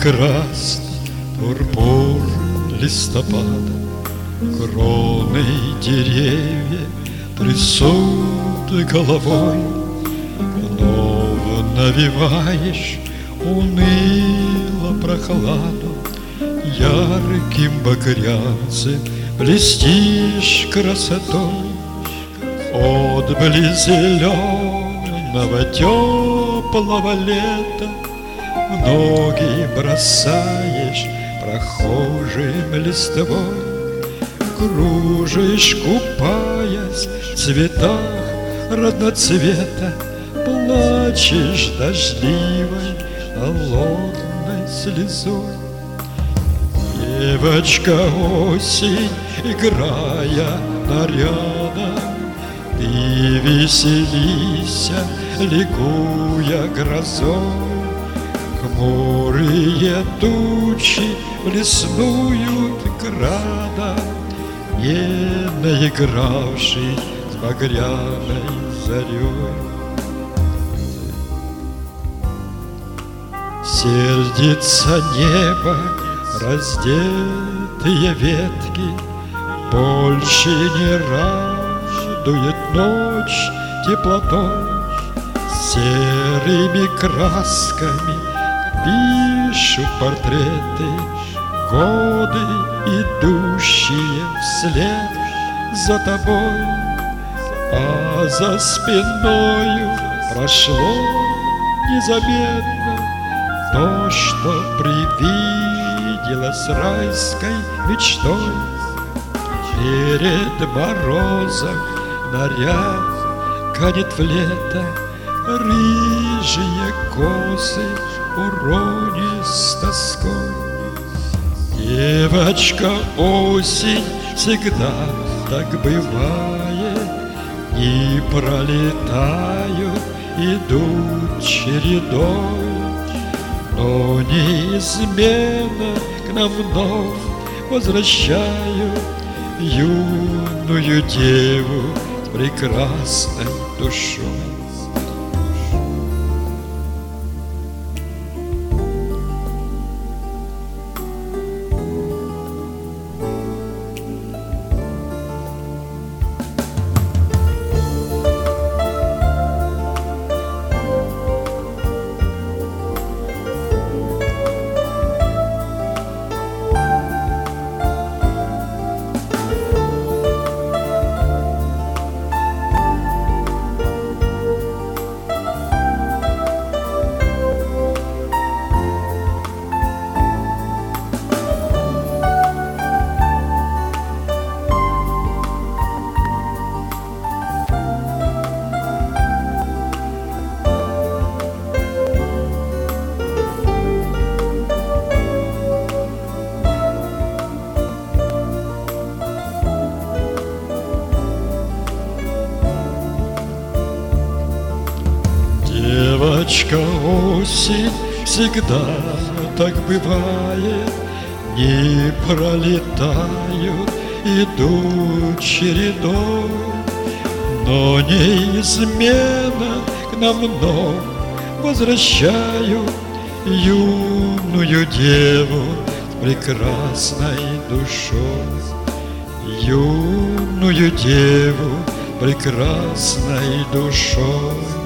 прекрасный пурпур листопада, кроны деревья трясут головой, вновь навеваешь уныло прохладу, ярким багрянцем блестишь красотой. Отблеск зеленого теплого лета в ноги бросаешь прохожим листвой, кружишь, купаясь в цветах разноцвета, плачешь дождливой холодной слезой. Девочка осень, играя нарядом, ты веселися, ликуя грозой. Хмурые тучи блеснуют градом, не наигравшись с багряной зарей. Сердится небо, раздетые ветки, больше не радует ночь теплотой. Серыми красками пишут портреты годы, идущие вслед за тобой. А за спиною прошло незаметно то, что привиделось райской мечтой. Перед морозом наряд канет в лето, рыжие косы урони с тоской. Девочка осень, всегда так бывает, дни пролетают, идут чередой, но неизменно к нам вновь возвращают юную деву с прекрасной душой. Девочка осень, всегда так бывает, дни пролетают, идут чередой, но неизменно к нам вновь возвращают юную деву с прекрасной душой. Юную деву с прекрасной душой.